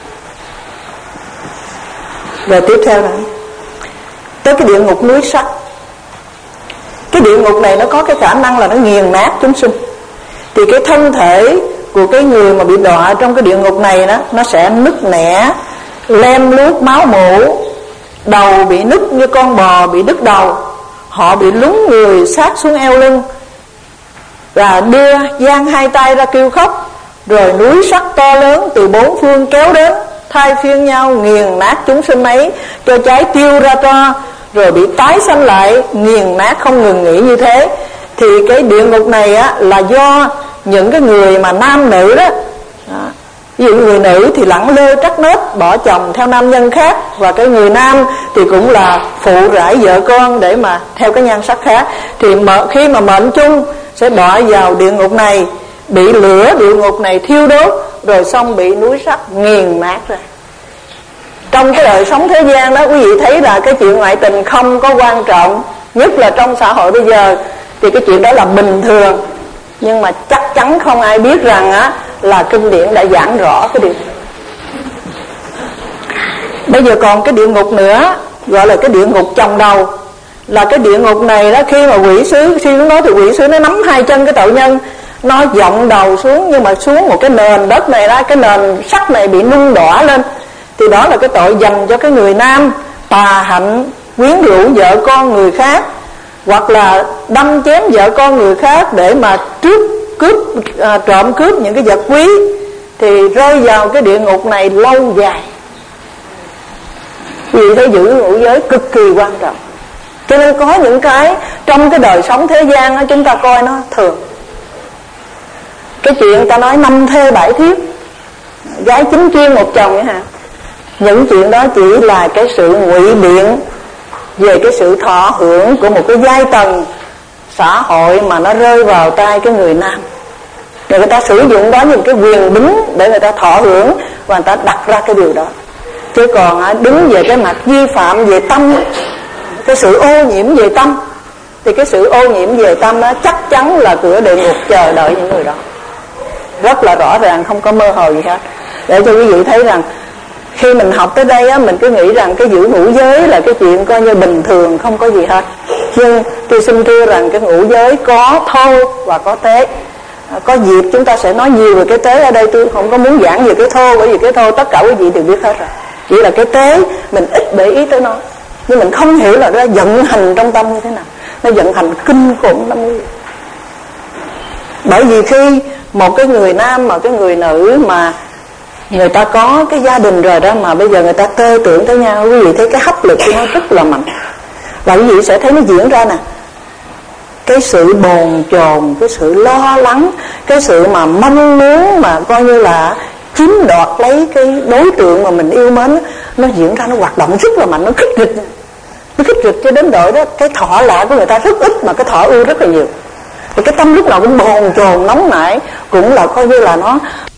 S1: Rồi tiếp theo này, tới cái địa ngục núi sắt. Cái địa ngục này nó có cái khả năng là nó nghiền nát chúng sinh. Thì cái thân thể của cái người mà bị đọa trong cái địa ngục này đó, nó sẽ nứt nẻ, lem luốc máu mủ, đầu bị nứt như con bò bị đứt đầu, họ bị lún người sát xuống eo lưng, và đưa giang hai tay ra kêu khóc. Rồi núi sắt to lớn từ bốn phương kéo đến, thay phiên nhau nghiền nát chúng sinh ấy, cho cháy tiêu ra tro, rồi bị tái sanh lại, nghiền nát không ngừng nghỉ như thế. Thì cái địa ngục này á, là do những cái người mà nam nữ đó, ví dụ người nữ thì lẳng lơ trắc nết bỏ chồng theo nam nhân khác, và cái người nam thì cũng là phụ rải vợ con để mà theo cái nhan sắc khác. Thì khi mà mệnh chung sẽ đọa vào địa ngục này, bị lửa địa ngục này thiêu đốt, rồi xong bị núi sắt nghiền nát ra. Trong cái đời sống thế gian đó, quý vị thấy là cái chuyện ngoại tình không có quan trọng, nhất là trong xã hội bây giờ thì cái chuyện đó là bình thường. Nhưng mà chắc chắn không ai biết rằng á, là kinh điển đã giảng rõ cái điều này. Bây giờ còn cái địa ngục nữa, gọi là cái địa ngục chồng đầu. Là cái địa ngục này đó, khi mà quỷ sứ, khi nó nói thì quỷ sứ nó nắm hai chân cái tội nhân, nó vọng đầu xuống, nhưng mà xuống một cái nền đất này đó, cái nền sắt này bị nung đỏ lên. Thì đó là cái tội dành cho cái người nam tà hạnh quyến rũ vợ con người khác, hoặc là đâm chém vợ con người khác để mà trộm cướp những cái vật quý, thì rơi vào cái địa ngục này lâu dài. Vì thế giữ ngũ giới cực kỳ quan trọng. Cho nên có những cái trong cái đời sống thế gian đó, chúng ta coi nó thường. Cái chuyện ta nói 5 thê 7 thiếp, gái 9 chuyên 1 chồng hả? Những chuyện đó chỉ là cái sự ngụy biện về cái sự thọ hưởng của một cái giai tầng xã hội mà nó rơi vào tay cái người nam. Rồi người ta sử dụng đó như một cái quyền bính để người ta thọ hưởng, và người ta đặt ra cái điều đó. Chứ còn đứng về cái mặt vi phạm về tâm, cái sự ô nhiễm về tâm, thì cái sự ô nhiễm về tâm đó chắc chắn là cửa địa ngục chờ đợi những người đó. Rất là rõ ràng, không có mơ hồ gì hết. Để cho quý vị thấy rằng khi mình học tới đây á, mình cứ nghĩ rằng cái giữ ngũ giới là cái chuyện coi như bình thường, không có gì hết. Nhưng tôi xin thưa rằng cái ngũ giới có thô và có tế. Có dịp chúng ta sẽ nói nhiều về cái tế. Ở đây tôi không có muốn giảng về cái thô, bởi vì cái thô tất cả quý vị đều biết hết rồi. Chỉ là cái tế mình ít để ý tới nó, nhưng mình không hiểu là nó vận hành trong tâm như thế nào. Nó vận hành kinh khủng lắm quý vị. Bởi vì khi một cái người nam mà cái người nữ mà người ta có cái gia đình rồi đó, mà bây giờ người ta tơ tưởng tới nhau, quý vị thấy cái hấp lực của nó rất là mạnh. Và quý vị sẽ thấy nó diễn ra nè, cái sự bồn chồn, cái sự lo lắng, cái sự mà mong muốn mà coi như là chiếm đoạt lấy cái đối tượng mà mình yêu mến, nó diễn ra, nó hoạt động rất là mạnh, nó khích rịch. Nó khích rịch cho đến độ đó cái thọ lạ của người ta rất ít mà cái thọ ưu rất là nhiều. Và cái tâm lúc nào cũng bồn chồn nóng nảy, cũng là coi như là nó